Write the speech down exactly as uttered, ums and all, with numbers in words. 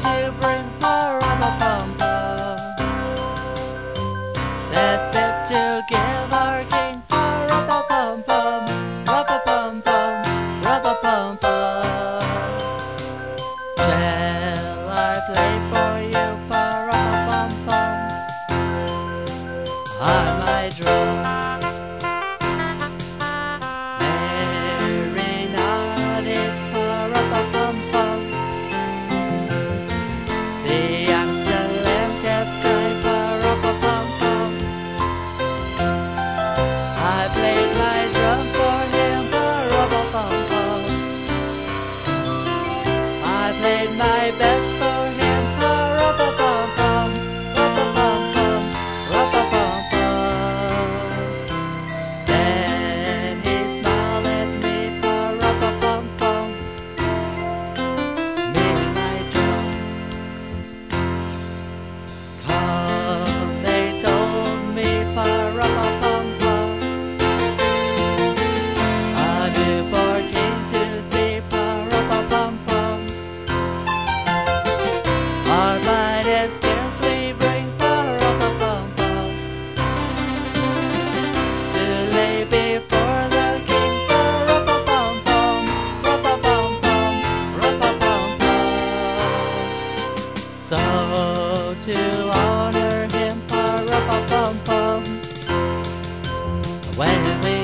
to bring pa-ra-pa-pum-pum. Let's bet to give our king pa-ra-pa-pum-pum, ra-pa-pum-pum, ra-pa-pum-pum. Shall I play for you pa-ra-pa-pum-pum on my drum? Merry naughty pa-ra-pa-pum-pum, the youngster lamb kept time pa-ra-pa-pum-pum. I played my drum for him pa-ra-pa-pum-pum. I played my best for him pa-ra-pa-pum-pum, ra-pa-pum-pum, ra-pa-pum-pum. Then he smiled at me pa-ra-pa-pum-pum, me and my drum. Come, they told me pa-ra-pa-pum-pum, a newborn king to see pa-ra-pa-pum-pum. Our mighty skills we bring pa-ra-pa-pum-pum to lay before the king pa-ra-pa-pum-pum, ra-pa-pum-pum, ra-pa-pum-pum. So to honor him pa-ra-pa-pum-pum, when we